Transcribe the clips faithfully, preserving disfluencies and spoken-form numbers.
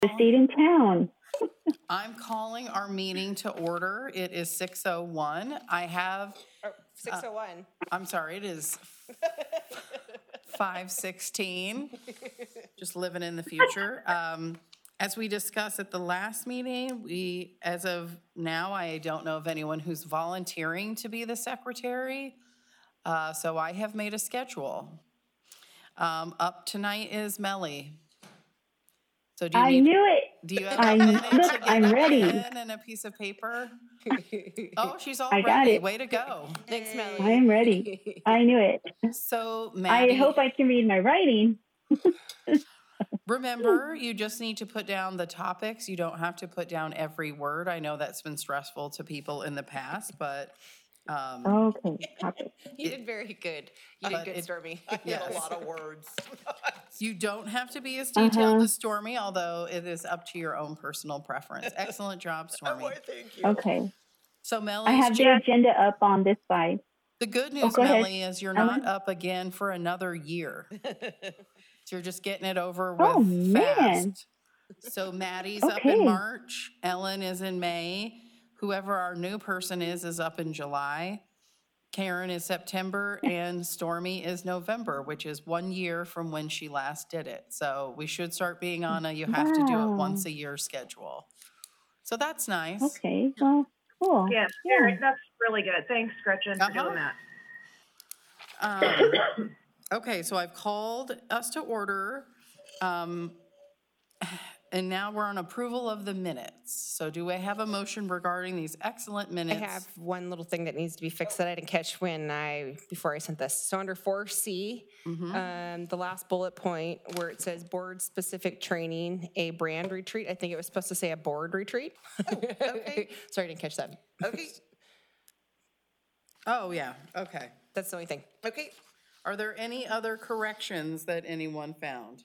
the state in town. I'm calling our meeting to order. It is six oh one. I have, Oh, six oh one. uh, I'm sorry, it is five sixteen. Just living in the future. Um, as we discussed at the last meeting, we, as of now, I don't know of anyone who's volunteering to be the secretary. Uh, so I have made a schedule. Um, up tonight is Melly. So do you I need, knew it. do you have I a minute look, to get I'm a ready. pen and a piece of paper? Oh, she's all I got ready. it. Way to go. Thanks, Melly. I am ready. I knew it. So I Maddie, hope I can read my writing. remember, you just need to put down the topics. You don't have to put down every word. I know that's been stressful to people in the past, but um, Okay. Topic. You did very good. You But did good, it- Stormy. I Yes. did a lot of words. you don't have to be as detailed Uh-huh. as Stormy, although it is up to your own personal preference. Excellent job, Stormy. Why, thank you. Okay. So I Melly's have the agenda up on this side. the good Oh, news, go ahead. Melly, is you're not Ellen? up again for another year. So you're just getting it over with Oh, man. fast. So Maddie's up in Okay. March, Ellen is in May, whoever our new person is is up in July, Karen is September, and Stormy is November, which is one year from when she last did it. So we should start being on a you have to do it Wow. once a year schedule. So that's nice. Okay. Well, cool. Yes, Yeah. very, that's really good. Thanks, Gretchen, for Uh-huh. doing that. Um, okay, so I've called us to order. Um, and now we're on approval of the minutes. So do I have a motion regarding these excellent I minutes? have one little thing that needs to be fixed that I didn't catch when I, before I sent this. So under four C, Mhm. um, the last bullet point where it says board-specific training, a brand retreat, I think it was supposed to say a board retreat. okay. Sorry, I didn't catch that. Okay, Oh, yeah, okay. That's the only thing. okay. Are there any other corrections that anyone found?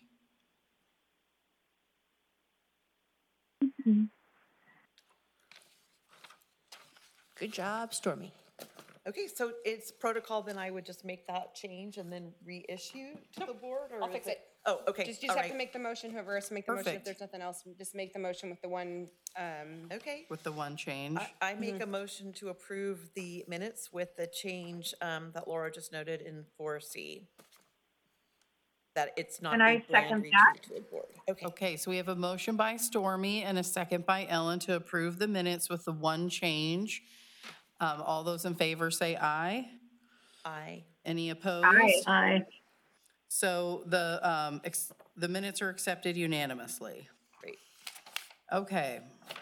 Mhm. Good job, Stormy. Okay, so it's protocol, then I would just make that change and then reissue to the board? Or I'll is fix it. Oh, okay, Just, you all just have to right. make the motion, whoever has to make the motion. If Perfect. there's nothing else, just make the motion with the one, um, Okay. With the one change? I, I make a motion to approve the minutes with the change um, that Laura just noted in four C. That it's not And a I brand second retreat that. to a board. Okay, Okay, so we have a motion by Stormy and a second by Ellen to approve the minutes with the one change. Um, all those in favor say aye. I, Any opposed? Aye. Aye. So the, um, ex- the minutes are accepted unanimously. great. Okay.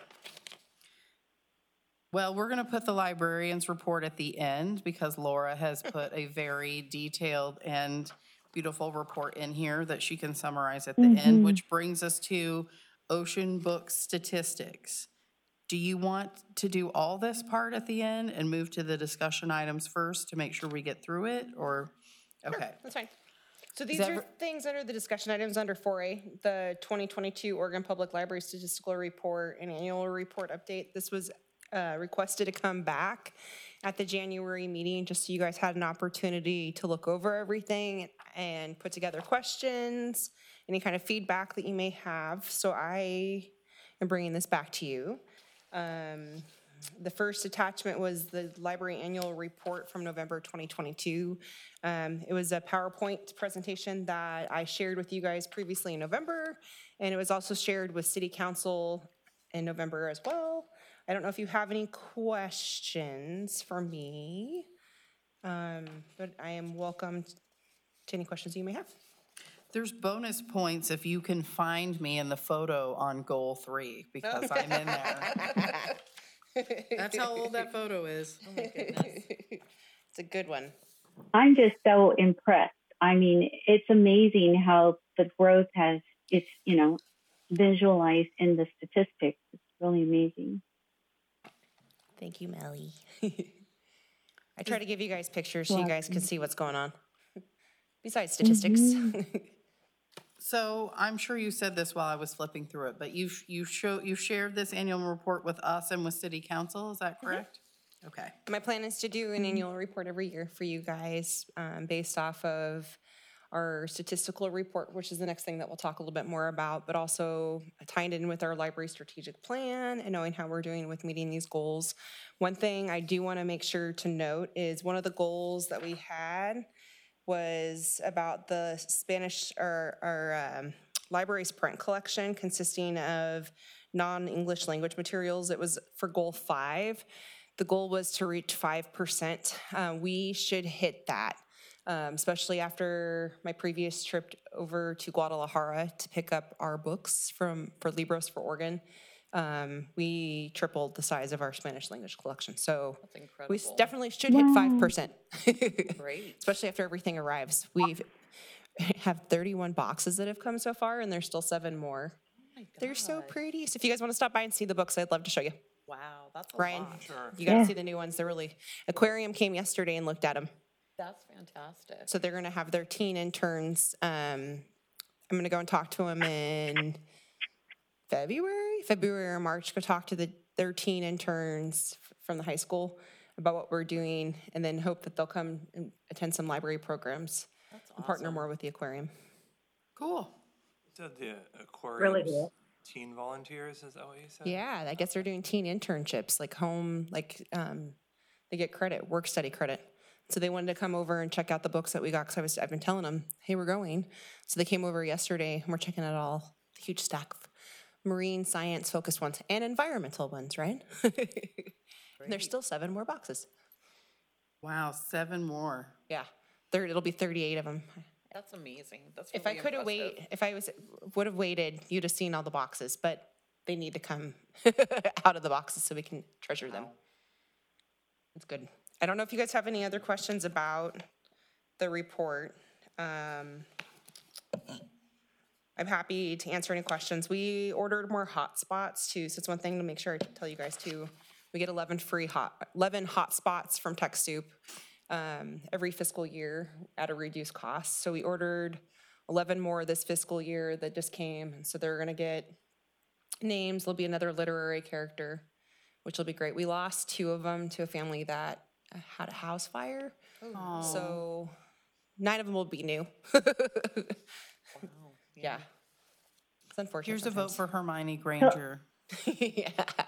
Well, we're going to put the librarian's report at the end because Laura has put a very detailed and beautiful report in here that she can summarize at the end, Mhm. which brings us to Ocean Book statistics. Do you want to do all this part at the end and move to the discussion items first to make sure we get through it, or? Okay. that's fine. So these that are ver- things under the discussion items under four A, the twenty twenty-two Oregon Public Library Statistical Report and Annual Report Update. This was uh, requested to come back at the January meeting, just so you guys had an opportunity to look over everything and put together questions, any kind of feedback that you may have. So I am bringing this back to you. Um, The first attachment was the library annual report from November twenty twenty-two. Um, It was a PowerPoint presentation that I shared with you guys previously in November, and it was also shared with City Council in November as well. I don't know if you have any questions for me, um, but I am welcome to any questions you may have. There's bonus points if you can find me in the photo on goal three, because I'm in there. That's how old that photo is. Oh my goodness. It's a good one. I'm just so impressed. I mean, it's amazing how the growth has, it's, you know, visualized in the statistics. It's really amazing. Thank you, Melly. I try to give you guys pictures so you guys can see what's going on. Besides statistics. Mhm. So I'm sure you said this while I was flipping through it, but you you show you shared this annual report with us and with City Council. Is that correct? Okay. My plan is to do an annual report every year for you guys, um, based off of our statistical report, which is the next thing that we'll talk a little bit more about, but also tying in with our library strategic plan and knowing how we're doing with meeting these goals. One thing I do want to make sure to note is one of the goals that we had was about the Spanish or, or um, library's print collection consisting of non-English language materials. It was for goal five. The goal was to reach five percent. Uh, we should hit that. Um, especially after my previous trip over to Guadalajara to pick up our books from for Libros for Oregon. Um, we tripled the size of our Spanish language collection. So That's incredible. we s- definitely should hit five percent. Great. Especially after everything arrives. We've have thirty-one boxes that have come so far, and there's still seven more. Oh my They're so gosh. pretty. So if you guys want to stop by and see the books, I'd love to show you. Wow, that's a Ryan, lot. you got to Yeah. see the new ones. They're really, Aquarium came yesterday and looked at them. That's fantastic. So they're going to have their teen interns. Um, I'm going to go and talk to them in February, February or March. Go talk to the their teen interns f- from the high school about what we're doing, and then hope that they'll come and attend some library programs That's and partner awesome. more with the aquarium. Cool. You said the Really aquarium's cool. teen volunteers, is that what you said? Yeah, I guess they're doing teen internships, like home, like um, they get credit, work study credit. So they wanted to come over and check out the books that we got, because I was I've been telling them, hey, we're going. So they came over yesterday, and we're checking out all the huge stack of marine science focused ones and environmental ones, right? And there's still seven more boxes. Wow, seven more. Yeah, there it'll be thirty-eight of them. That's amazing. That's If I really could have impressive. waited, if I was would have waited, you'd have seen all the boxes, but they need to come out of the boxes so we can treasure them. It's good. I don't know if you guys have any other questions about the report. Um, I'm happy to answer any questions. We ordered more hotspots too, so it's one thing to make sure I tell you guys too. We get eleven free hot, eleven hotspots from TechSoup um, every fiscal year at a reduced cost. So we ordered eleven more this fiscal year that just came, and so they're gonna get names. There'll be another literary character, which will be great. We lost two of them to a family that had a house fire. Aw. So nine of them will be new. Wow. Yeah. It's unfortunate. Here's a vote sometimes. for Hermione Granger. Yeah.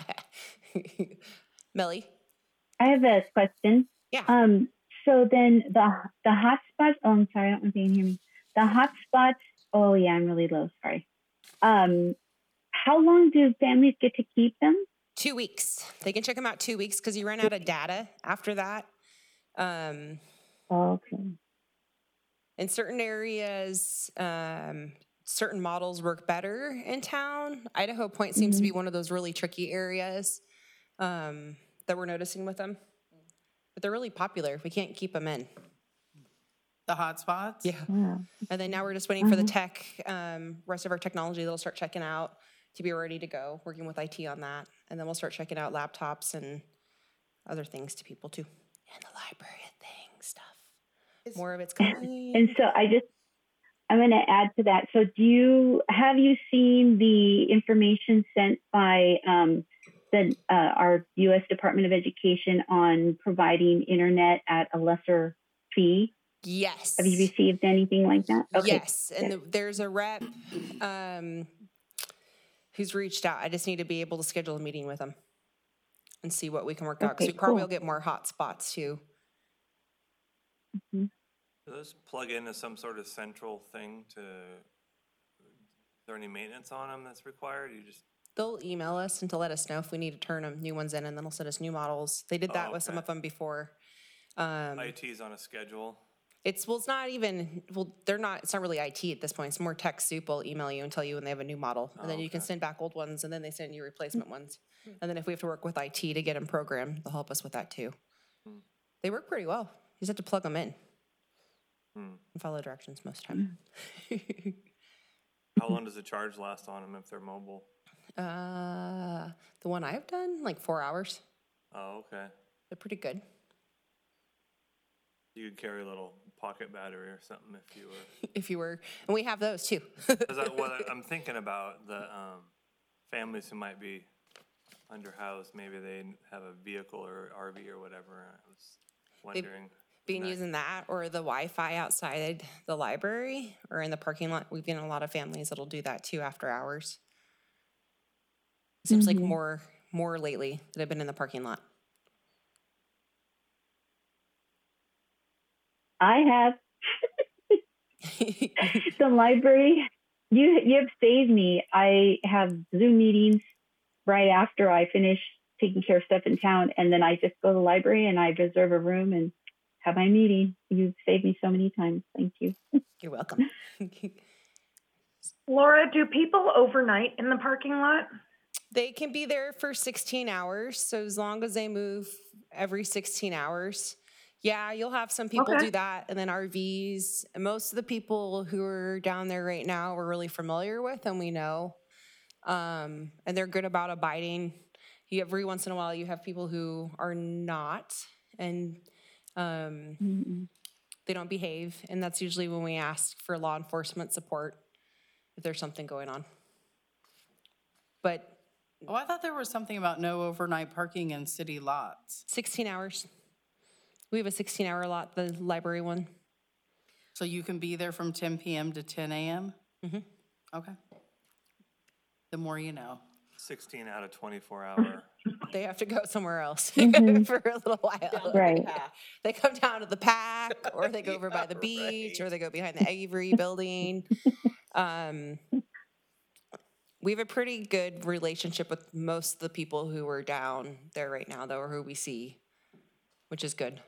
Melly? I have a question. Yeah. Um, so then the the hotspots. Oh, I'm sorry, I don't know if you can hear me. The hotspots. Oh yeah, I'm really low. Sorry. Um, how long do families get to keep them? Two weeks. They can check them out two weeks because you run out of data after that. Um, Oh, okay. in certain areas, um, certain models work better in town. Idaho Point seems to be one of those really tricky areas um, that we're noticing with them. But they're really popular. We can't keep them in. The hotspots? Yeah. Wow. And then now we're just waiting for the tech, um, rest of our technology they'll start checking out to be ready to go, working with I T on that. And then we'll start checking out laptops and other things to people too. And the library of things stuff. More of it's coming. And so I just, I'm going to add to that. So do you, have you seen the information sent by um, the uh, our U S Department of Education on providing internet at a lesser fee? Yes. Have you received anything like that? Okay. Yes. And the, there's a rep um, who's reached out. I just need to be able to schedule a meeting with them and see what we can work out. Because Okay, we probably cool. will get more hot spots too. Do those plug into some sort of central thing to, is there any maintenance on them that's required? You just, They'll email us and to let us know if we need to turn them new ones in, and then they'll send us new models. They did that Oh, with some okay. of them before. Um, I T's on a schedule? It's, well, it's not even, well, they're not, it's not really I T at this point. It's more TechSoup will email you and tell you when they have a new model. And then Oh, you can okay. send back old ones, and then they send you replacement ones. And then if we have to work with I T to get them programmed, they'll help us with that too. Hmm. They work pretty well. You just have to plug them in Hmm. and follow directions most time. How long does the charge last on them if they're mobile? uh, the one I've done, like four hours. Oh, okay. They're pretty good. You could carry a little pocket battery or something if you were. If you were, and we have those too. Because I, what I- I'm thinking about the um, families who might be underhoused, maybe they have a vehicle or R V or whatever. I was wondering. Been using that or the Wi-Fi outside the library or in the parking lot. We've been a lot of families that'll do that too after hours. Seems like Mhm. more more lately that have been in the parking lot. I have the library. You you have saved me. I have Zoom meetings right after I finish taking care of stuff in town, and then I just go to the library and I reserve a room and have my meeting. You've saved me so many times. Thank you. You're welcome. Laura, do people overnight in the parking lot? They can be there for sixteen hours. So as long as they move every sixteen hours. Yeah, you'll have some people Okay. do that. And then R Vs. And most of the people who are down there right now we're really familiar with and we know. Um, and they're good about abiding. You every once in a while you have people who are not and um, Mm-mm. they don't behave. And that's usually when we ask for law enforcement support if there's something going on. But Oh, I thought there was something about no overnight parking in city lots. sixteen hours. We have a sixteen hour lot, the library one. So you can be there from ten p.m. to ten a.m.? Mhm. Okay. The more you know. Sixteen out of twenty-four hour. They have to go somewhere else Mhm. for a little while. Right. They come down to the pack, or they go over by the beach, or they go behind the Avery building. Um, we have a pretty good relationship with most of the people who are down there right now, though, or who we see, which is good.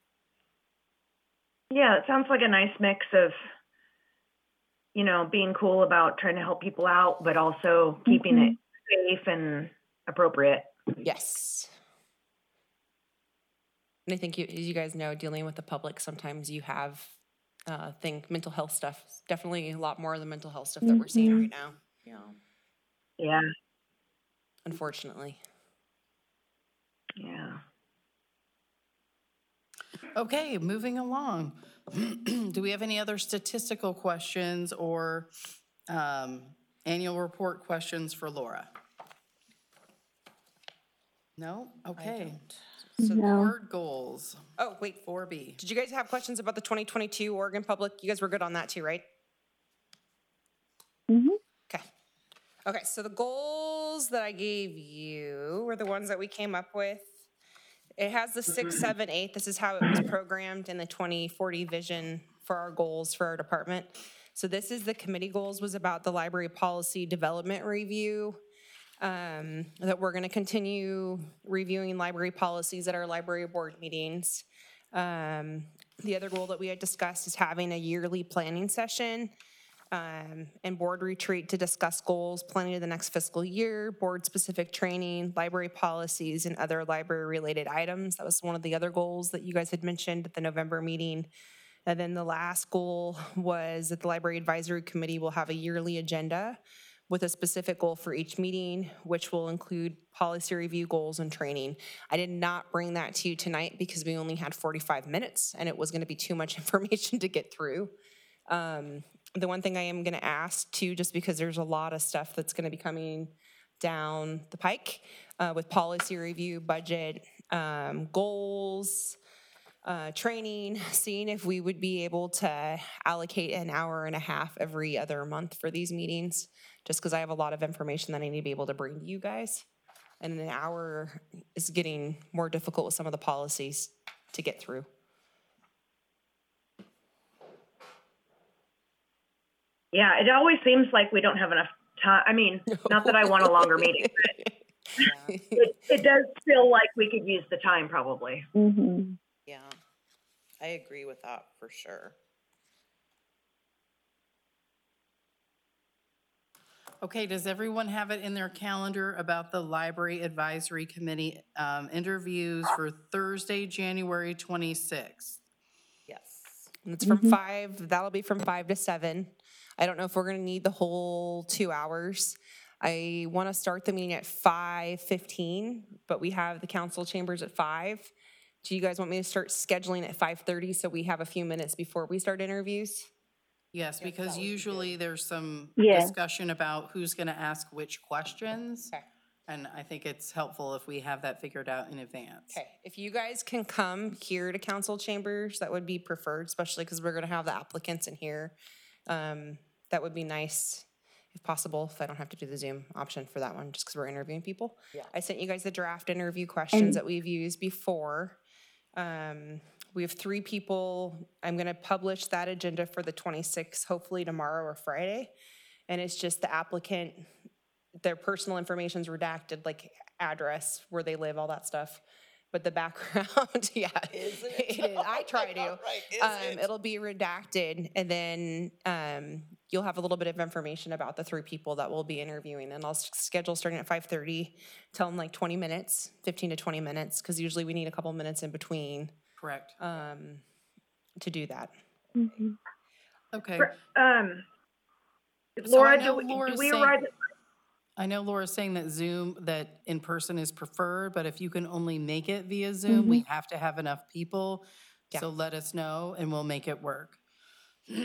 Yeah, it sounds like a nice mix of, you know, being cool about trying to help people out, but also keeping Mhm. it safe and appropriate. Yes. And I think you, as you guys know, dealing with the public, sometimes you have uh, think mental health stuff. Definitely a lot more of the mental health stuff that we're seeing Mhm. right now. Yeah. Yeah, Unfortunately. yeah. Okay, moving along. Do we have any other statistical questions or um, annual report questions for Laura? No? Okay. So No. board goals, Oh, wait. four B. Did you guys have questions about the twenty twenty-two Oregon Public? You guys were good on that too, right? Mhm. Okay. Okay, so the goals that I gave you were the ones that we came up with. It has the six, seven, eight. This is how it was programmed in the twenty forty vision for our goals for our department. So this is the committee goals, was about the library policy development review. Um, that we're gonna continue reviewing library policies at our library board meetings. Um, the other goal that we had discussed is having a yearly planning session um, and board retreat to discuss goals, planning of the next fiscal year, board-specific training, library policies, and other library-related items. That was one of the other goals that you guys had mentioned at the November meeting. And then the last goal was that the Library Advisory Committee will have a yearly agenda with a specific goal for each meeting, which will include policy review goals and training. I did not bring that to you tonight because we only had forty-five minutes and it was gonna be too much information to get through. Um, the one thing I am gonna ask too, just because there's a lot of stuff that's gonna be coming down the pike uh, with policy review, budget, um, goals, uh, training, seeing if we would be able to allocate an hour and a half every other month for these meetings, just because I have a lot of information that I need to be able to bring to you guys. And an hour is getting more difficult with some of the policies to get through. Yeah, it always seems like we don't have enough time. I mean, not that I want a longer meeting, but it, it does feel like we could use the time probably. Mhm. Yeah, I agree with that for sure. Okay, does everyone have it in their calendar about the Library Advisory Committee um, interviews for Thursday, January twenty-sixth? Yes. And it's from Mhm. five, that'll be from five to seven. I don't know if we're gonna need the whole two hours. I wanna start the meeting at five fifteen, but we have the council chambers at five. Do you guys want me to start scheduling at five thirty so we have a few minutes before we start interviews? Yes, because usually there's some Yeah. discussion about who's going to ask which questions. Okay. And I think it's helpful if we have that figured out in advance. Okay, if you guys can come here to council chambers, that would be preferred, especially because we're gonna have the applicants in here. Um, that would be nice, if possible, if I don't have to do the Zoom option for that one, just because we're interviewing people. Yeah. I sent you guys the draft interview questions that we've used before. Um, we have three people. I'm gonna publish that agenda for the twenty-sixth, hopefully tomorrow or Friday. And it's just the applicant, their personal information's redacted, like address, where they live, all that stuff. But the background, yeah, Isn't it? it is. I try to. Right, is Um, it? it'll be redacted, and then um, you'll have a little bit of information about the three people that we'll be interviewing. And I'll s- schedule starting at five thirty, tell them like twenty minutes, fifteen to twenty minutes, because usually we need a couple minutes in between Correct. um, to do that. Mhm. Okay. Um, So I Laura, know do we, do Laura's we saying- arrive? I know Laura's saying that Zoom, that in person is preferred, but if you can only make it via Zoom, we have to have enough people. Yeah. So let us know and we'll make it work. I,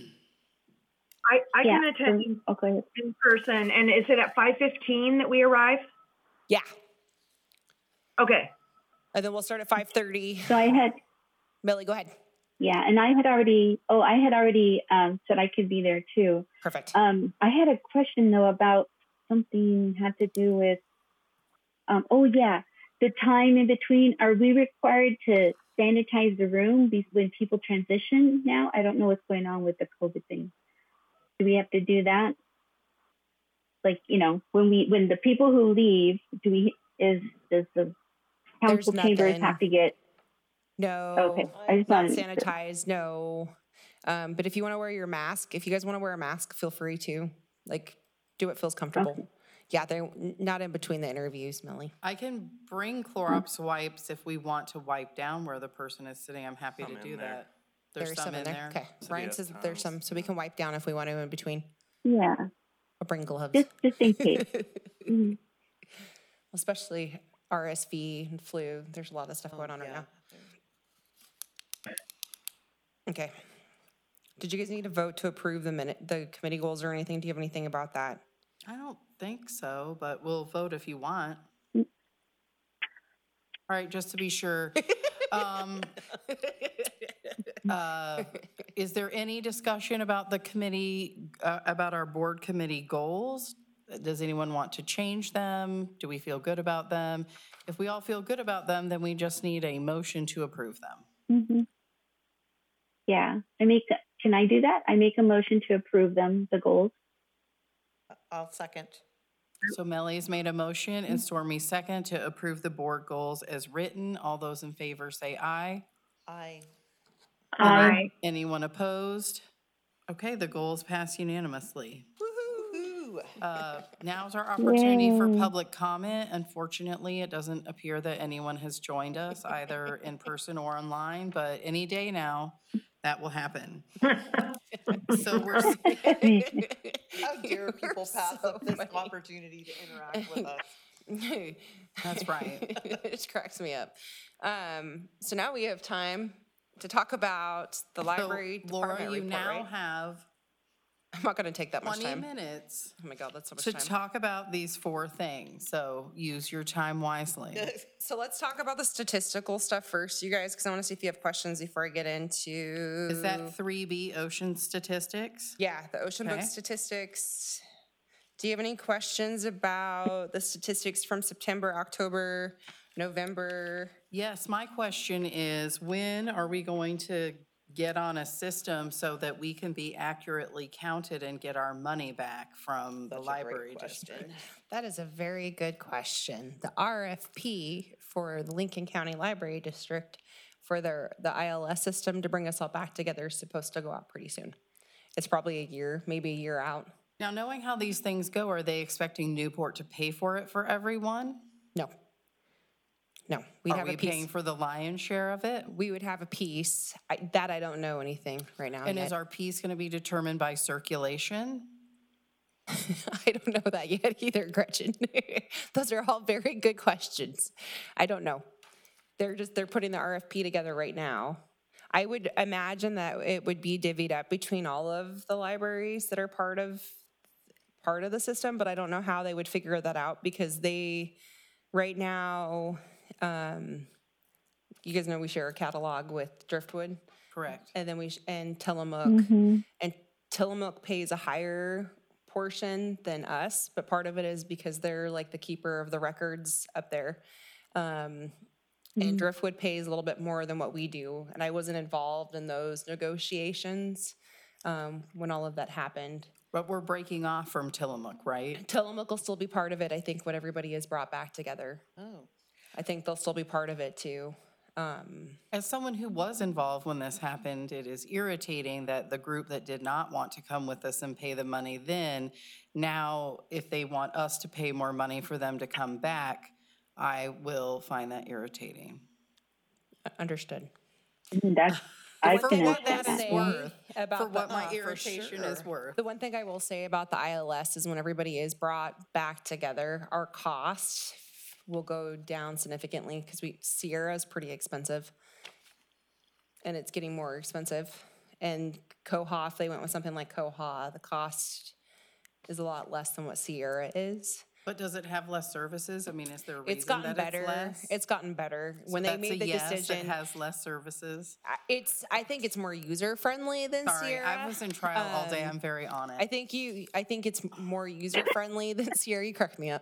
I Yeah. can attend so- oh, go ahead. in person, and is it at five fifteen that we arrive? Yeah, Okay. and then we'll start at five thirty. So I had, Millie, go ahead. yeah, and I had already, oh, I had already um, said I could be there too. Perfect. Um, I had a question though about something had to do with, um, oh yeah, the time in between. Are we required to sanitize the room be- when people transition now? I don't know what's going on with the COVID thing. Do we have to do that? Like, you know, when we when the people who leave, do we is does the council There's chambers nothing. have to get No. okay? I just Not wanted to- sanitized, no. Um, but if you want to wear your mask, if you guys want to wear a mask, feel free to. Like, do what feels comfortable. Okay. Yeah, they're n- not in between the interviews, Millie. I can bring Clorox wipes if we want to wipe down where the person is sitting. I'm happy to Some in do there. that. There's some in there. Okay. So Ryan yeah, says that there's some, so we can wipe down if we want to in between. Yeah, Or bring gloves. just just in case. Mhm. Especially R S V and flu. There's a lot of stuff going on right Yeah. now. Okay. Did you guys need to vote to approve the minute, the committee goals or anything? Do you have anything about that? I don't think so, but we'll vote if you want. Mm. All right, just to be sure. Um, uh, Is there any discussion about the committee, uh, about our board committee goals? Does anyone want to change them? Do we feel good about them? If we all feel good about them, then we just need a motion to approve them. Mhm. Yeah, I make. Can I do that? I make a motion to approve them, the goals. I'll second. So Melly's made a motion and Stormy second to approve the board goals as written. All those in favor say aye. I, Aye. Anyone opposed? Okay, the goals pass unanimously. woo-hoo. Uh, Now's our opportunity for Yay. public comment. Unfortunately, it doesn't appear that anyone has joined us either in person or online, but any day now, that will happen. So we're, How dare people You're pass so up this funny. opportunity to interact with us? That's right. It just cracks me up. Um, so now we have time to talk about the so library Laura, department you report, now right? have I'm not gonna take that much twenty time. minutes Oh my God, that's so much to time. talk about these four things. So use your time wisely. So let's talk about the statistical stuff first, you guys, because I want to see if you have questions before I get into. Is that three B ocean statistics? Yeah, the ocean book Okay. statistics. Do you have any questions about the statistics from September, October, November? Yes, my question is, when are we going to get on a system so that we can be accurately counted and get our money back from the Such a great library question. district? That is a very good question. The R F P for the Lincoln County Library District for their, the I L S system to bring us all back together is supposed to go out pretty soon. It's probably a year, maybe a year out. Now, knowing how these things go, are they expecting Newport to pay for it for everyone? No. No, we'd Are have we a piece. paying for the lion's share of it? We would have a piece. I, that I don't know anything right now And yet. is our piece going to be determined by circulation? I don't know that yet either, Gretchen. Those are all very good questions. I don't know. They're just, they're putting the R F P together right now. I would imagine that it would be divvied up between all of the libraries that are part of, part of the system, but I don't know how they would figure that out because they, right now, um, you guys know we share a catalog with Driftwood. Correct. And then we, sh- and Tillamook. Mm-hmm. And Tillamook pays a higher portion than us, but part of it is because they're like the keeper of the records up there. Um, and Driftwood pays a little bit more than what we do. And I wasn't involved in those negotiations um, when all of that happened. But we're breaking off from Tillamook, right? Tillamook will still be part of it, I think, when everybody is brought back together. Oh. I think they'll still be part of it too. Um, As someone who was involved when this happened, it is irritating that the group that did not want to come with us and pay the money then, now if they want us to pay more money for them to come back, I will find that irritating. understood. That's, I For can what understand that is that. worth, About for the- what my uh, for irritation is sure. worth. The one thing I will say about the I L S is when everybody is brought back together, our cost will go down significantly because we Sierra is pretty expensive, and it's getting more expensive. And Koha, if they went with something like Koha, the cost is a lot less than what Sierra is. But does it have less services? I mean, is there a reason It's gotten that better. it's less? It's gotten better. So When they that's a made the yes, decision, it has less services. I- it's. I think it's more user friendly than Sorry, Sierra. I was in trial all day. Um, I'm very on it. I think you. I think it's more user friendly than Sierra. You cracked me up.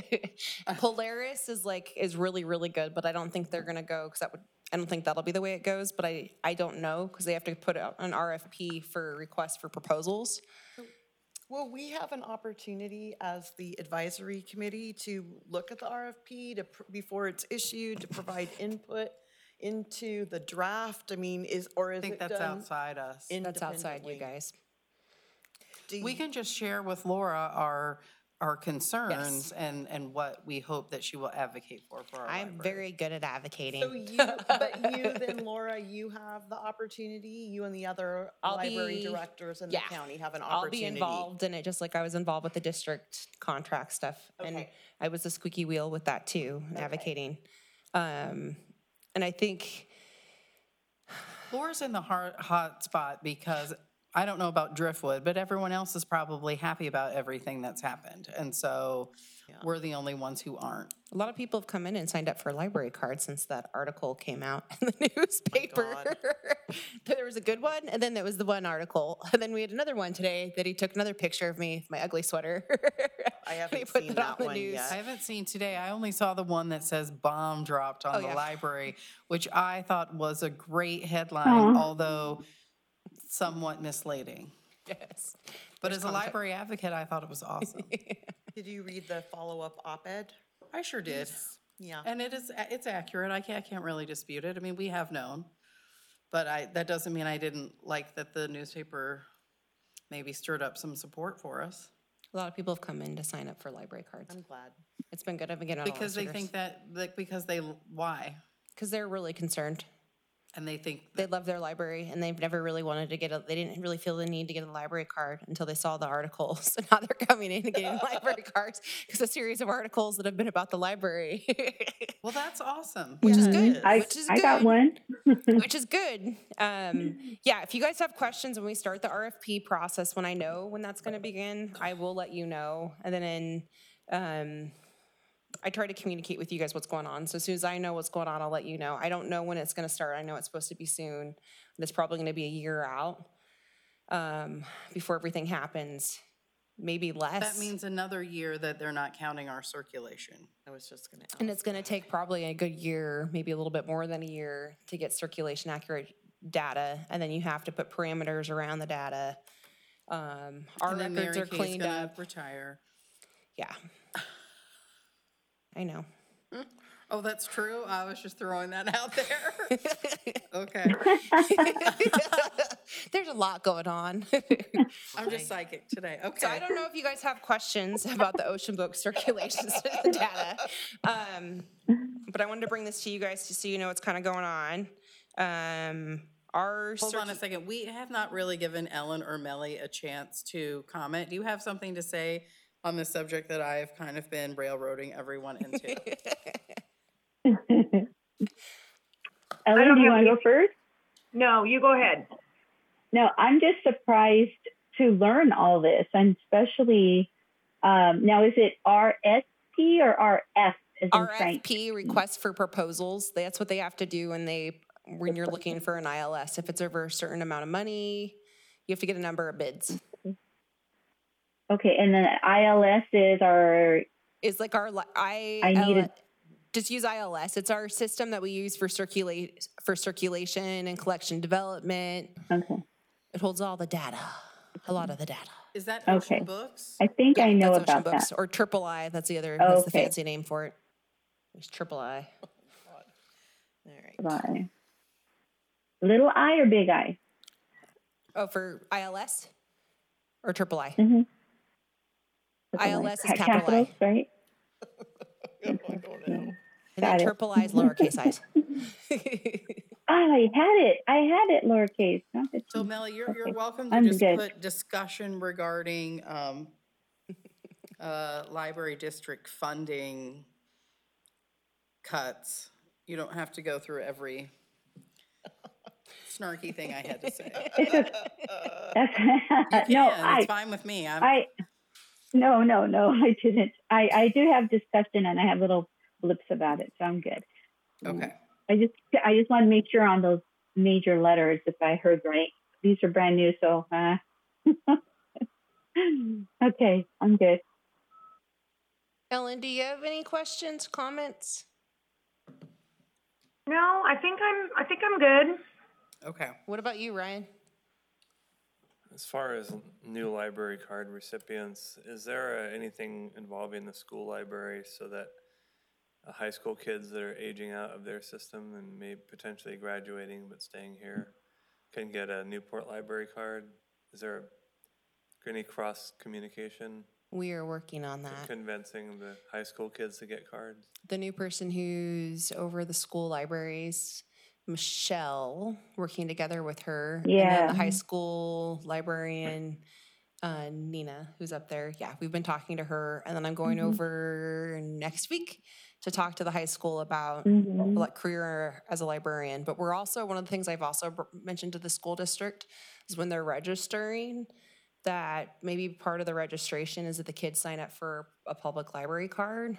Polaris is like is really really good, but I don't think they're gonna go because that would. I don't think that'll be the way it goes. But I I don't know because they have to put out an R F P for requests for proposals. Will we have an opportunity as the advisory committee to look at the R F P to, pr- before it's issued, to provide input into the draft? I mean, is, or is I think it that's done outside us. That's outside you independently? guys. Do We you- can just share with Laura our, our concerns and, and what we hope that she will advocate for, for our I'm library. very good at advocating. So you, but you then, Laura, you have the opportunity, you and the other I'll library be- directors in the yeah. county have an I'll be opportunity. involved in it just like I was involved with the district contract stuff. And Okay. I was the squeaky wheel with that too, advocating. Um, and I think, Laura's in the hot, hot spot because I don't know about Driftwood, but everyone else is probably happy about everything that's happened. And so we're the only ones who aren't. a lot of people have come in and signed up for library cards since that article came out in the newspaper. God. There was a good one, and then there was the one article. And then we had another one today that he took another picture of me, my ugly sweater. I He haven't put seen that on that the one news. I yet. haven't seen today. I only saw the one that says bomb dropped on Oh, the yeah. library, which I thought was a great headline, although somewhat misleading. Yes. But There's as a context. library advocate, I thought it was awesome. Did you read the follow-up op-ed? I sure did. Yeah. And it is, it's accurate. I can't, I can't really dispute it. I mean, we have known. But I, that doesn't mean I didn't like that the newspaper maybe stirred up some support for us. A lot of people have come in to sign up for library cards. I'm glad. It's been good. I've been getting a lot of Because they think that, like, because they, why? Because they're really concerned. And they think, They love their library, and they've never really wanted to get a, they didn't really feel the need to get a library card until they saw the articles. So now they're coming in and getting library cards because a series of articles that have been about the library, well, that's awesome. which is Yeah, good. it I, Which is I got good. one. Which is good. Um, yeah, if you guys have questions when we start the R F P process, when I know when that's going to begin, I will let you know. And then in, um, I try to communicate with you guys what's going on. So as soon as I know what's going on, I'll let you know. I don't know when it's going to start. I know it's supposed to be soon. And it's probably going to be a year out um, before everything happens. Maybe less. That means another year that they're not counting our circulation. I was just gonna And ask. it's going to take probably a good year, maybe a little bit more than a year to get circulation accurate data. And then you have to put parameters around the data. Um, our And then records Mary are Kay's cleaned gonna up. retire. Yeah. I know. Oh, that's true? I was just throwing that out there. Okay. There's a lot going on. I'm just psychic today. So I Okay. don't know if you guys have questions about the Ocean Book circulation data. Um, but I wanted to bring this to you guys to so you know what's kind of going on. Um, our Hold on a circu- second. We have not really given Ellen or Melly a chance to comment. Do you have something to say on the subject that I've kind of been railroading everyone into? Ellen, don't do you have want to go anything. first? No, you go ahead. No, I'm just surprised to learn all this. I'm especially Um, now, is it R S P or R F as in Frank? R F P, request for proposals. That's what they have to do when they, when you're looking for an I L S. If it's over a certain amount of money, you have to get a number of bids. Okay, and then I L S is our, Is like our, li- I, I needed- just use I L S. It's our system that we use for circulate, for circulation and collection development. okay. It holds all the data, a lot of the data. Is that Okay. Ocean Books? I think I know that's Ocean about Books, that. or Triple I. That's the other. That's the Okay. fancy name for it. It's Triple I. All right. Bye. Little I or big I? Oh, for I L S or Triple I. Mm-hmm. I L S is Ca- capital capitals, I, right? I don't know. and Got then it. Triple I is lowercase i's. Oh, I had it. I had it lowercase. Not the So T. Melly, you're, you're Okay. welcome to I'm just good. put discussion regarding, um, uh, library district funding cuts. You don't have to go through every snarky thing I had to say. It's a, that's, You no, can, I, it's fine with me. I'm, I, no, no, no, I didn't. I, I do have discussion and I have little blips about it, so I'm good. okay. I just, I just want to make sure on those major letters if I heard right. These are brand new, so, uh, okay, I'm good. Ellen, do you have any questions, comments? No, I think I'm, I think I'm good. Okay. What about you, Ryan? As far as new library card recipients, is there uh, anything involving the school library so that uh, high school kids that are aging out of their system and may potentially graduating but staying here can get a Newport library card? Is there any cross communication We are working on that. convincing the high school kids to get cards? The new person who's over the school libraries, Michelle, working together with her. And then Yeah. the high school librarian, uh, Nina, who's up there. Yeah, we've been talking to her. And then I'm going Mhm. over next week to talk to the high school about Mhm. like career as a librarian. But we're also, one of the things I've also br- mentioned to the school district is when they're registering, that maybe part of the registration is that the kids sign up for a public library card,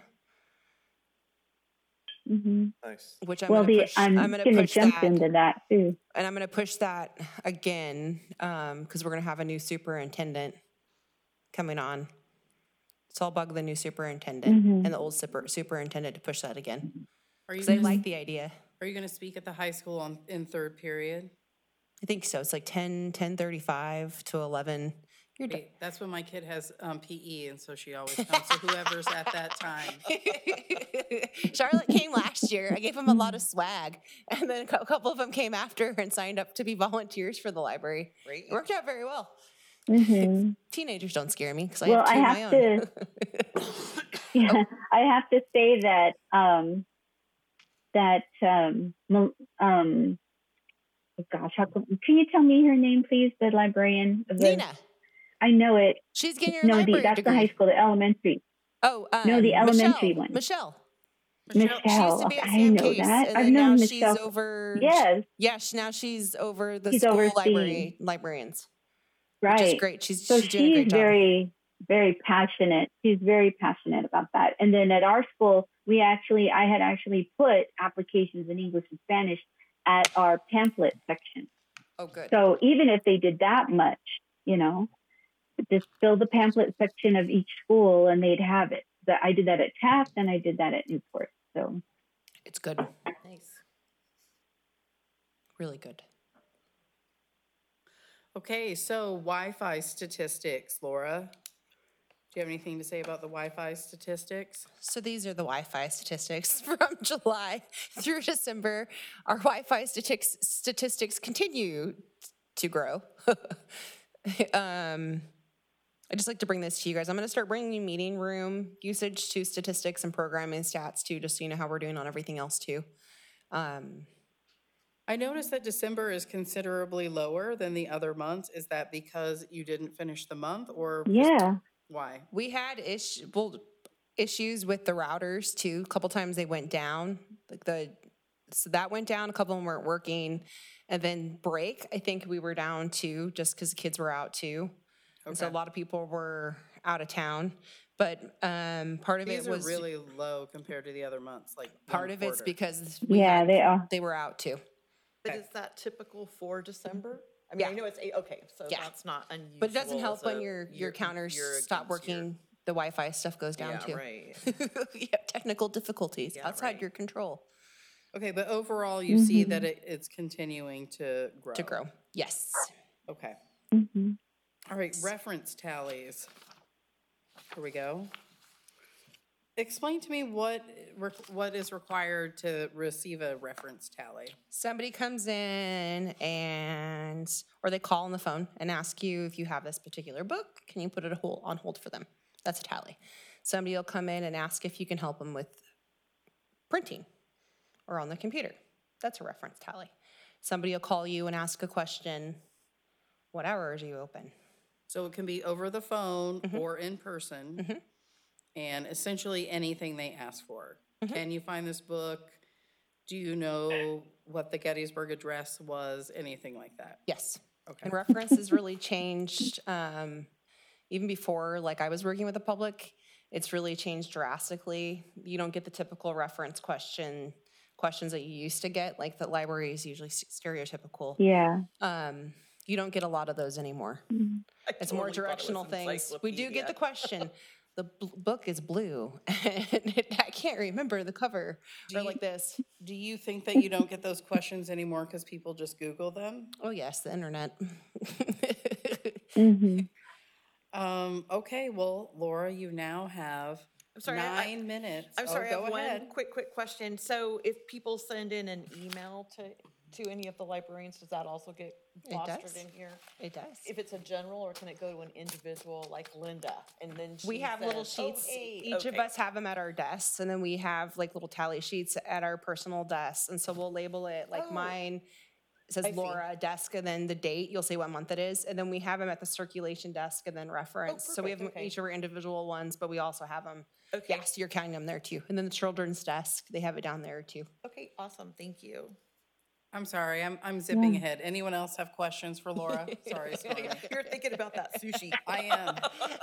Mhm. Nice. which I'm Well, gonna the, push. I'm, I'm gonna gonna push jump that, into that too. and I'm gonna push that again because we're gonna have a new superintendent coming on. So I'll bug the new superintendent Mhm. and the old super, superintendent to push that again Are you because they gonna, like the idea. are you gonna speak at the high school on, in third period? I think so. It's like ten, ten thirty-five to eleven. You're done. Wait, that's when my kid has, um, P E, and so she always comes, so whoever's at that time. Charlotte came last year. I gave him a lot of swag, and then a cou- couple of them came after and signed up to be volunteers for the library. Great. It worked out very well. Mhm. Teenagers don't scare me because I Well, have two I of my have own. Yeah, I have to say that um, that um, Mel- um, oh gosh, how come, can you tell me her name, please? The librarian. Of the, Nina, I know it. she's getting her No, the, library that's degree. the high school, the elementary. Oh, um, No, the elementary Michelle, one. Michelle. Michelle. She used to be at I Sam know Case, that. and I've then now known she's Michelle. over. Yes, Yeah, she- now she's over the She's school overseeing. library librarians, right. which is great. She's So she's doing a great she's job. very, very passionate. She's very passionate about that. And then at our school, we actually, I had actually put applications in English and Spanish at our pamphlet section. Oh, good. So even if they did that much, you know, just fill the pamphlet section of each school and they'd have it. That I did that at Taft and I did that at Newport. So It's good. Nice. Really good. Okay, so Wi-Fi statistics, Laura. Do you have anything to say about the Wi-Fi statistics? So these are the Wi-Fi statistics from July through December. Our Wi-Fi statistics statistics continue to grow. um, I just like to bring this to you guys. I'm going to start bringing you meeting room usage to statistics and programming stats too, just so you know how we're doing on everything else too. Um, I noticed that December is considerably lower than the other months. Is that because you didn't finish the month or? just yeah, Why? we had ish, well, issues with the routers too. A couple times they went down. Like the so that went down. A couple of them weren't working, and then break. I think we were down too, just because the kids were out too. And so a Okay. lot of people were out of town. But um, part of These it are was really low compared to the other months, like part one of it's quarter. because we Yeah, had- they are. they were out too. But Okay. is that typical for December? I mean, I Yeah. know it's eight, okay, so Yeah. that's not unusual. But it doesn't help as when a- your your you're- counters you're stop against your- working. The Wi-Fi stuff goes down Yeah, too. right. You have technical difficulties Yeah, outside right. your control Okay, but overall, you see that it, it's continuing to grow. to grow. Yes. Okay. Mhm. All right, reference tallies. Here we go. Explain to me what, re- what is required to receive a reference tally. Somebody comes in and, or they call on the phone and ask you if you have this particular book, can you put it a hold, on hold for them? That's a tally. Somebody will come in and ask if you can help them with printing or on the computer. That's a reference tally. Somebody will call you and ask a question. What hours are you open? So it can be over the phone or in person, and essentially anything they ask for. Can you find this book? Do you know what the Gettysburg Address was? Anything like that? Yes. Okay. And reference has really changed. Um, even before, like I was working with the public, it's really changed drastically. You don't get the typical reference question questions that you used to get, like the library is usually s- stereotypical. Yeah. Um, you don't get a lot of those anymore. I It's more totally thought it was directional things. We do get the encyclopedia. question. The bl- book is blue, and it, I can't remember the cover. Do Or you- like this. Do you think that you don't get those questions anymore because people just Google them? Oh yes, the internet. hmm Um, okay, well, Laura, you now have I'm sorry, I- I- nine minutes. I'm Oh, sorry, I go have ahead. one quick, quick question. So if people send in an email to, to any of the librarians, does that also get It fostered does. in here? It does. If it's a general, or can it go to an individual like Linda, and then she We have little says, "Oh, sheets. hey," Each of okay. us have them at our desks, and then we have like little tally sheets at our personal desks. And so we'll label it like Oh. mine says I see. Laura desk, and then the date. You'll say what month it is, and then we have them at the circulation desk, and then reference. so we have Oh, perfect, okay. each of our individual ones, but we also have them. Okay. Yes, you're counting them there too. And then the children's desk, they have it down there too. Okay, awesome, thank you. I'm sorry, I'm, I'm zipping ahead. Anyone else have questions for Laura? Sorry, Stormy. You're thinking about that sushi. I am.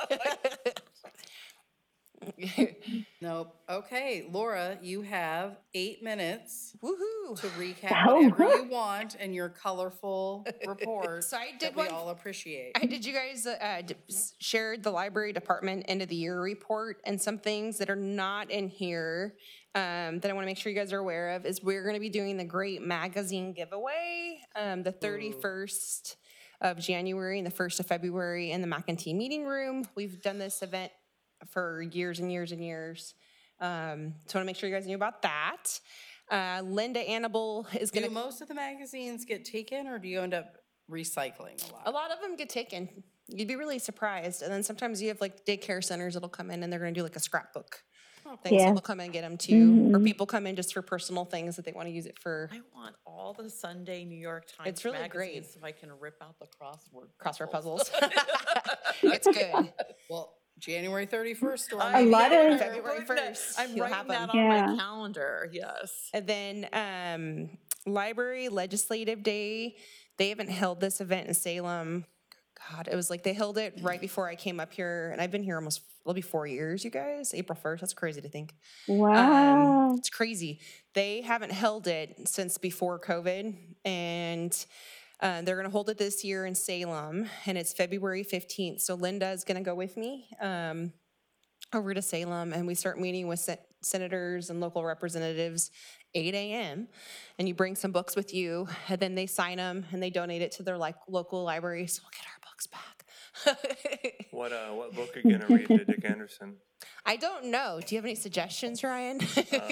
Nope. Okay, Laura, you have eight minutes Woohoo! to recap whatever you want in your colorful report So I that did we one- all appreciate. I did you guys uh, d- s- shared the library department end of the year report, and some things that are not in here um, that I want to make sure you guys are aware of is we're going to be doing the Great Magazine giveaway um, the thirty-first of January and the first of February in the McEntee Meeting Room. We've done this event for years and years and years. Um, so I want to make sure you guys knew about that. Uh, Linda Annable is going Do to. most of the magazines get taken, or do you end up recycling a lot? A lot of them get taken. You'd be really surprised. And then sometimes you have like daycare centers that'll come in and they're going to do like a scrapbook thing. Yeah. So they'll come in and get them too. Or people come in just for personal things that they want to use it for I want all the Sunday New York Times It's really great. magazines so I can rip out the crossword crossword puzzles. It's good. Well, January thirty-first, Stormy. A lot of- February first, I'm you'll writing have that them. on Yeah. my calendar, yes. And then um, Library Legislative Day, they haven't held this event in Salem. God, it was like they held it right before I came up here. And I've been here almost, it'll be four years, you guys. April first. That's crazy to think. Wow. Um, it's crazy. They haven't held it since before COVID, and uh, they're going to hold it this year in Salem, and it's February fifteenth. So Linda is going to go with me um, over to Salem, and we start meeting with sen- senators and local representatives eight a.m. And you bring some books with you, and then they sign them and they donate it to their like local library. So we'll get our books back. What uh, what book are you gonna read to Dick Anderson? I don't know. Do you have any suggestions, Ryan?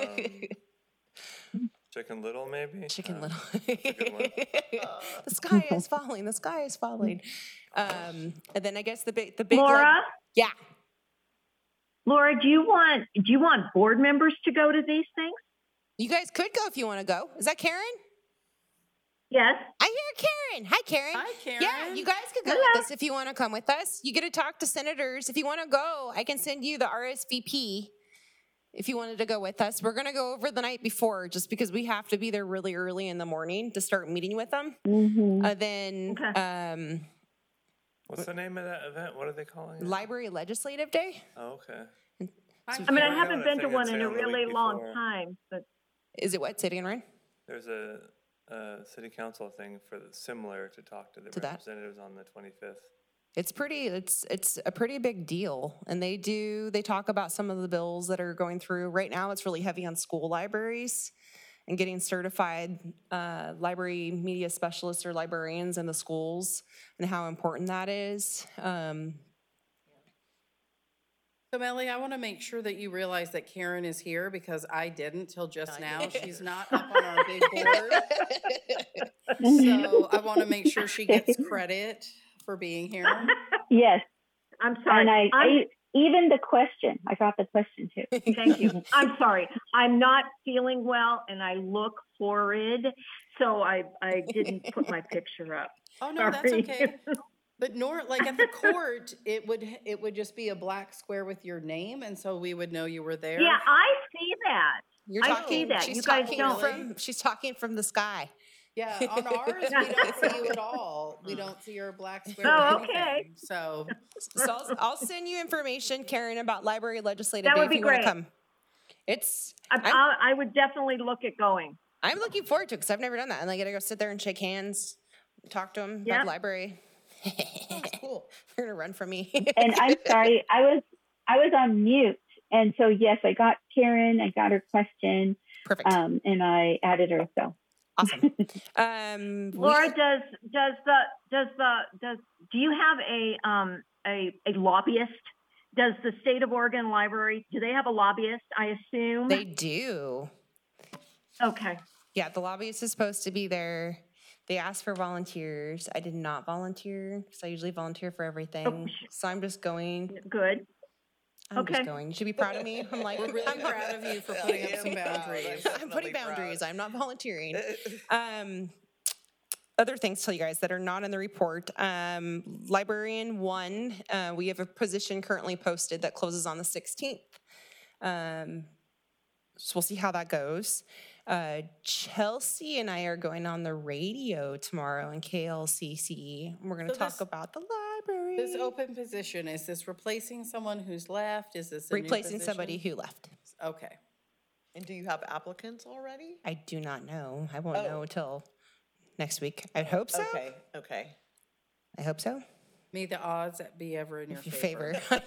Chicken Little, maybe? Chicken Uh, Little. Little. The sky is falling. The sky is falling. Um, and then I guess the big, the big. Laura, like- yeah. Laura, do you want do you want board members to go to these things? You guys could go if you want to go. Is that Karen? Yes. I hear Karen. Hi, Karen. Hi, Karen. Yeah, you guys could go with us if you want to come with us. You get to talk to senators. If you want to go, I can send you the R S V P if you wanted to go with us. We're going to go over the night before just because we have to be there really early in the morning to start meeting with them. Mhm. Uh, then Okay. um, What's the name of that event? What are they calling it? Library Legislative Day? Oh, okay. I mean, I Yeah, haven't I been to think one it's in a on the week really long before. time, but Is it what, City and Ryan? There's a, a city council thing for the, similar to talk to the To that? representatives on the twenty-fifth. It's pretty, it's, it's a pretty big deal. And they do, they talk about some of the bills that are going through. Right now, it's really heavy on school libraries and getting certified uh, library media specialists or librarians in the schools and how important that is. Um, So Melly, I want to make sure that you realize that Karen is here because I didn't till just now. She's not up on our big board. So I want to make sure she gets credit for being here. Yes, I'm sorry. and I, I'm- I even the question. I got the question too. Thank you. I'm sorry. I'm not feeling well and I look horrid, so I, I didn't put my picture up. Oh, no, that's Sorry. okay. But nor, like at the court, it would, it would just be a black square with your name, and so we would know you were there. Yeah, I see that. You're I talking, see that. she's You guys talking don't. From, she's talking from the sky. Yeah, on ours, we don't see you at all. We don't see your black square Oh, or okay. anything. So, So I'll, I'll send you information, Karen, about Library Legislative That Day would if be you want to great. come. It's, I, I'm, I, I would definitely look at going. I'm looking forward to it because I've never done that. And I get to go sit there and shake hands, talk to them about Yeah. the library. Cool. They're going to run from me. And I'm sorry, I was I was on mute, and so yes, I got Karen. I got her question, Perfect. um, and I added her. So Awesome. Um, we- Laura, does does the does the does do you have a um a, a lobbyist? Does the state of Oregon Library, do they have a lobbyist? I assume. they do. Okay. Yeah, the lobbyist is supposed to be there. They asked for volunteers. I did not volunteer because I usually volunteer for everything. sh- So I'm just going. Good. I'm Okay. just going. You should be proud of me. I'm like, we're really I'm, proud of you for putting up some boundaries. I'm putting boundaries. I'm not volunteering. Um, other things to tell you guys that are not in the report. Um, Librarian one, uh, we have a position currently posted that closes on the sixteenth. Um, so we'll see how that goes. Uh, Chelsea and I are going on the radio tomorrow in K L C C. We're going to So talk this- about the library. This open position, is this replacing someone who's left? Is this a new Replacing somebody position? who left. Okay. And do you have applicants already? I do not know. I won't Oh. know until next week. I hope so. Okay, okay. I hope so. May the odds be ever in your Your favor. favor.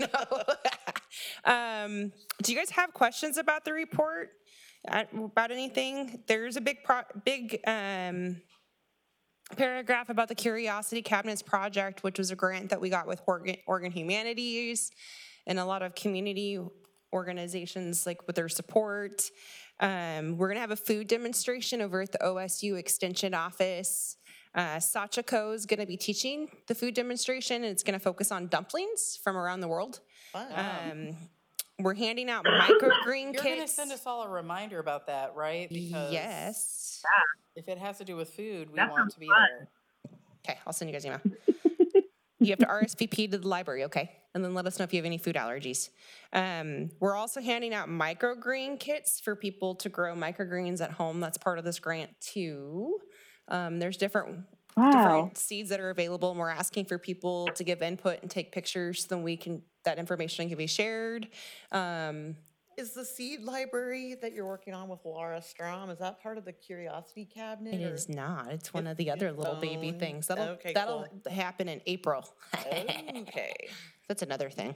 I know. um, do you guys have questions about the report? Uh, about anything? There's a big, pro- big um, paragraph about the Curiosity Cabinets Project, which was a grant that we got with Oregon, Oregon Humanities and a lot of community organizations, like with their support. Um, we're gonna have a food demonstration over at the O S U Extension Office. Uh, Sachiko is gonna be teaching the food demonstration, and it's gonna focus on dumplings from around the world. Fun. Um, we're handing out microgreen You're going to kits. send us all a reminder about that, right? Because Yes. if it has to do with food, we That want sounds to be fun. there. Okay, I'll send you guys an email. You have to R S V P to the library, okay? And then let us know if you have any food allergies. Um, we're also handing out microgreen kits for people to grow microgreens at home. That's part of this grant too. Um, there's different wow, different seeds that are available, and we're asking for people to give input and take pictures, so then we can that information can be shared. Um, Is the seed library that you're working on with Laura Strom, is that part of the Curiosity Cabinet? it or- is not. It's one It's of the other little baby own- things. That'll okay, that'll cool. happen in April. Okay. That's another thing.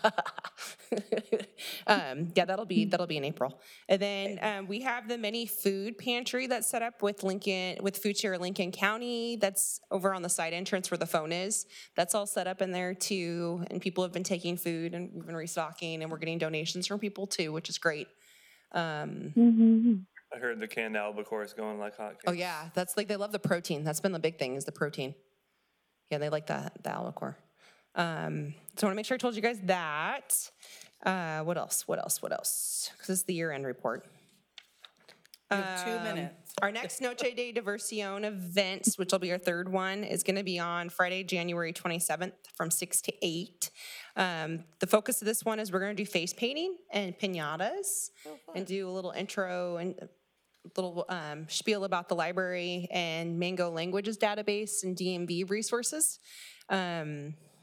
um, yeah, that'll be that'll be in April. And then um, we have the mini food pantry that's set up with Lincoln with Food Share Lincoln County. That's over on the side entrance where the phone is. That's all set up in there too. And people have been taking food, and we've been restocking, and we're getting donations from people too, which is great. Um, hmm I heard the canned albacore is going like hotcakes. oh yeah, that's like they love the protein. That's been the big thing is the protein. Yeah, they like that the albacore. Um, so I want to make sure I told you guys that. Uh, what else? What else? What else? Because it's the year-end report. You have two Um, minutes. Our next Noche de Diversión events, which will be our third one, is going to be on Friday, January twenty-seventh from six to eight. Um, the focus of this one is we're going to do face painting and piñatas and do a little intro and a little um, spiel about the library and Mango Languages database and D M V resources. Um,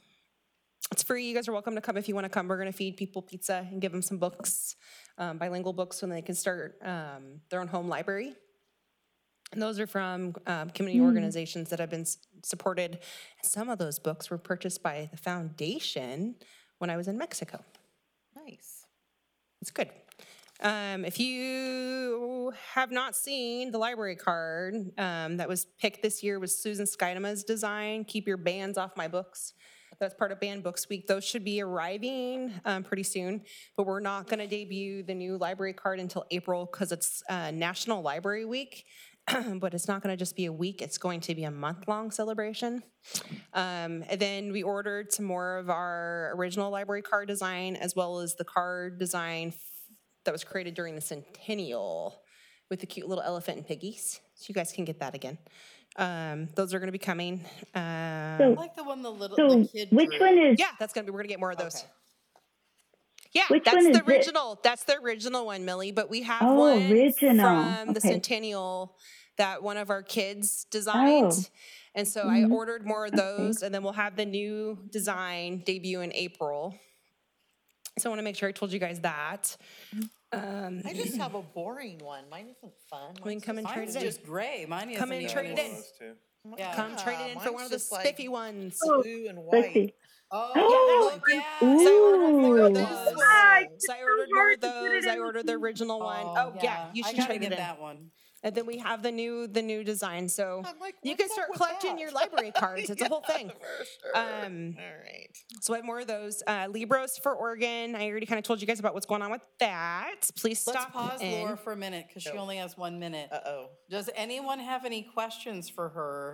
It's free. You guys are welcome to come if you want to come. We're going to feed people pizza and give them some books, um, bilingual books, so they can start um, their own home library. And those are from um, community mm. organizations that have been s- supported. Some of those books were purchased by the foundation when I was in Mexico. Nice. It's good. Um, if you have not seen the library card um, that was picked this year was Susan Skydema's design, Keep Your Bands Off My Books. That's part of Banned Books Week. Those should be arriving um, pretty soon, but we're not going to debut the new library card until April because it's uh, National Library Week. But it's not going to just be a week. It's going to be a month-long celebration. Um, and then we ordered some more of our original library card design as well as the card design that was created during the centennial with the cute little elephant and piggies. So you guys can get that again. Um, those are going to be coming. Um, I like the one the little So the kid which drew. one is, yeah, that's going to be, we're going to get more of those. Okay. Yeah, Which that's one the is it? original. That's the original one, Millie. But we have Oh, one original. from the Okay. centennial that one of our kids designed. Oh. And so Mhm. I ordered more of those, and then we'll have the new design debut in April. So I want to make sure I told you guys that. Um, I just have a boring one. Mine isn't fun. we can come and trade Mine's it in. just gray. Mine Come isn't in and even- trade it in. Those two. Yeah. Come trade it in for one of the spiffy ones. Oh, Blue and let's white. see. Oh, Oh, look, yeah. ooh. So I ordered more of Ooh. those. Ah, So I ordered more of those. I ordered the original one. Oh, yeah, you I should gotta trade get it in. that one. And then we have the new the new design. So I'm like, you what's can up start with collecting that? your library cards. It's a whole thing. For sure. Um, All right. So I have more of those. Uh, Libros for Oregon. I already kind of told you guys about what's going on with that. Please Let's stop pause in. Laura for a minute because she No. only has one minute. Uh-oh. Does anyone have any questions for her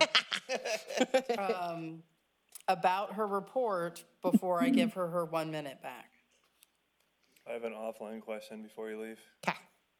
um, about her report before I give her her one minute back? I have an offline question before you leave. Okay.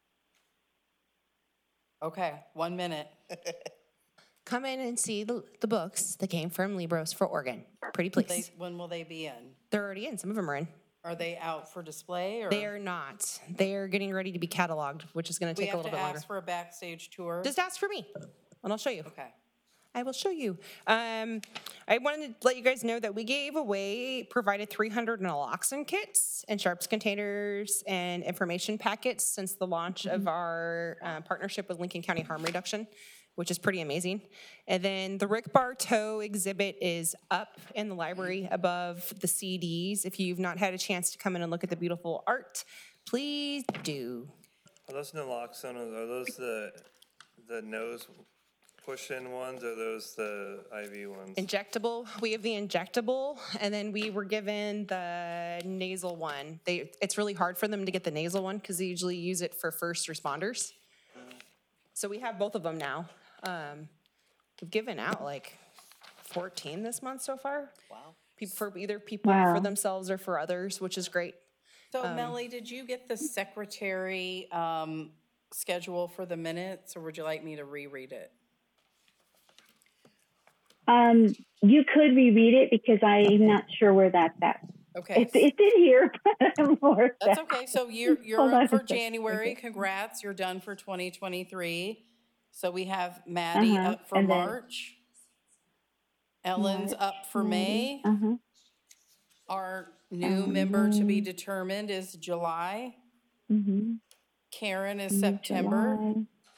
Okay, one minute. Come in and see the, the books that came from Libros for Oregon. Pretty They, please. when will they be in? They're already in. Some of them are in. Are they out for display or? They are not. They are getting ready to be cataloged, which is going to we take a have little to bit longer. ask for a backstage tour? Just ask for me, and I'll show you. Okay. I will show you. Um, I wanted to let you guys know that we gave away, provided three hundred naloxone kits and sharps containers and information packets since the launch of our uh, partnership with Lincoln County Harm Reduction, which is pretty amazing. And then the Rick Bartow exhibit is up in the library above the C Ds. If you've not had a chance to come in and look at the beautiful art, please do. Are those naloxone, are those the, the nose push-in ones, or those the I V ones? Injectable. We have the injectable, and then we were given the nasal one. They, it's really hard for them to get the nasal one because they usually use it for first responders. So we have both of them now. Um, we've given out like fourteen this month so far. Wow. People, for either people Wow. for themselves or for others, which is great. So Melly, did you get the secretary um, schedule for the minutes, or would you like me to reread it? Um, you could reread it because I'm not sure where that's at. Okay. It's, it's in here, but I'm more. That's okay. So you're, you're Hold on up a for second. January. Okay. Congrats. You're done for twenty twenty-three. So we have Maddie Uh-huh. up for And then- March. Ellen's up for May. Uh-huh. Our new member to be determined is July. Mm-hmm. Karen is September.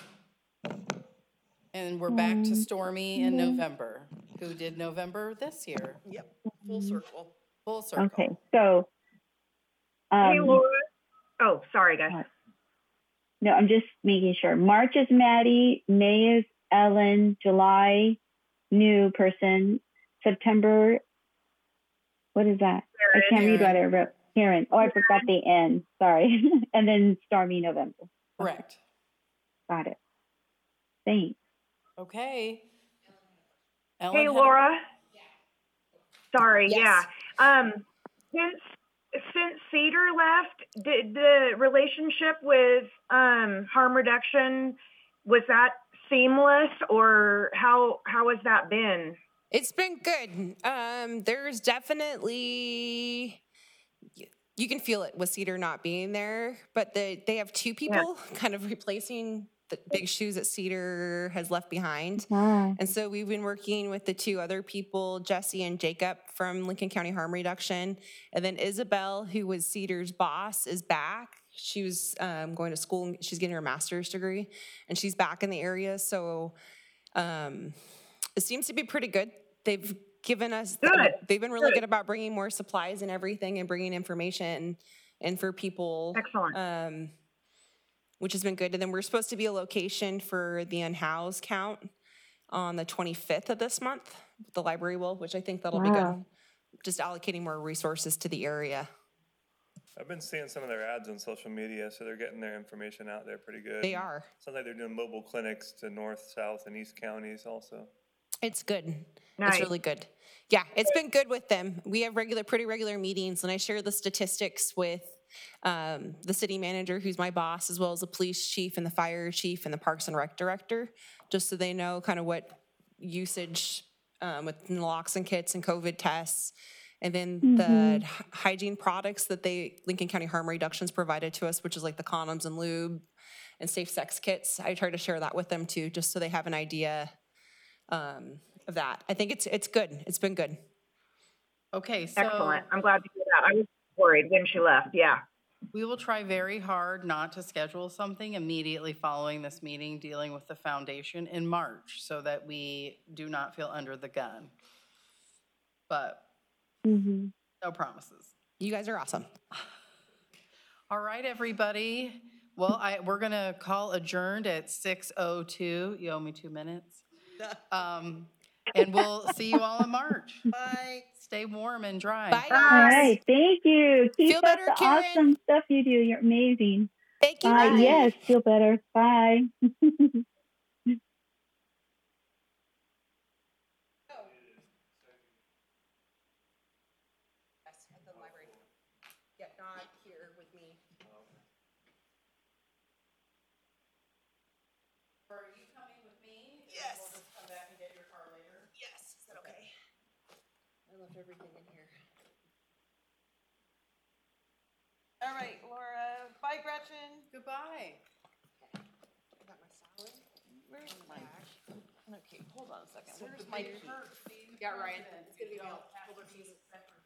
And we're back to Stormy in November, who did November this year. Yep. Full circle. Full circle. Okay, so. Hey, Um, Laura. Oh, sorry, guys. no, I'm just making sure. March is Maddie, May is Ellen, July, new person, September, what is that? I can't read what I wrote. Karen. Oh, I forgot the N. Sorry. And then Stormy November. Correct. Got it. Thanks. Okay. Ellen Hey, had a- Laura. Sorry, Yes. yeah. Um, since since Cedar left, did the relationship with um, harm reduction, was that seamless, or how how has that been? It's been good. Um, there's definitely, you can feel it with Cedar not being there, but the, they have two people kind of replacing the big shoes that Cedar has left behind. Wow. And so we've been working with the two other people, Jesse and Jacob from Lincoln County Harm Reduction. And then Isabel, who was Cedar's boss, is back. She was um, going to school, she's getting her master's degree, and she's back in the area. So um, it seems to be pretty good. They've given us, Good, they've been really good. good about bringing more supplies and everything and bringing information and for people. Excellent. Um, which has been good. And then we're supposed to be a location for the unhoused count on the twenty-fifth of this month. The library will, which I think that'll be Wow. good. Just allocating more resources to the area. I've been seeing some of their ads on social media, so they're getting their information out there pretty good. They are. Sounds like they're doing mobile clinics to north, south, and east counties also. It's good. Nice. It's really good. Yeah, it's been good with them. We have regular, pretty regular meetings, and I share the statistics with um, the city manager, who's my boss, as well as the police chief and the fire chief and the Parks and Rec director, just so they know kind of what usage um, with naloxone kits and COVID tests, and then Mhm. the hy- hygiene products that they, Lincoln County Harm Reductions provided to us, which is like the condoms and lube and safe sex kits. I try to share that with them too, just so they have an idea um, of that. I think it's it's good. It's been good. Okay, so Excellent. I'm glad to hear that. I was worried when she left. Yeah. we will try very hard not to schedule something immediately following this meeting dealing with the foundation in March so that we do not feel under the gun. But Mhm. no promises. You guys are awesome. All right, everybody. Well, I, we're going to call adjourned at six oh two. You owe me two minutes. Um, and we'll see you all in March. Bye. Stay warm and dry. Bye, All guys. right. Thank you. Keep Feel up better, the Karen. awesome stuff you do. You're amazing. Thank you. Bye. Bye. Yes. Feel better. Bye. Yes, at the library. Yeah, not here with me. Are you coming with me? Yes. We'll just come back and get your car later. Yes, is that okay? I left everything in here. All right, Laura. Bye, Gretchen. Goodbye. I got my salad. Where's my? Okay, hold on a second. Where's my key? Yeah, Ryan, it's gonna be me. Hold on, please.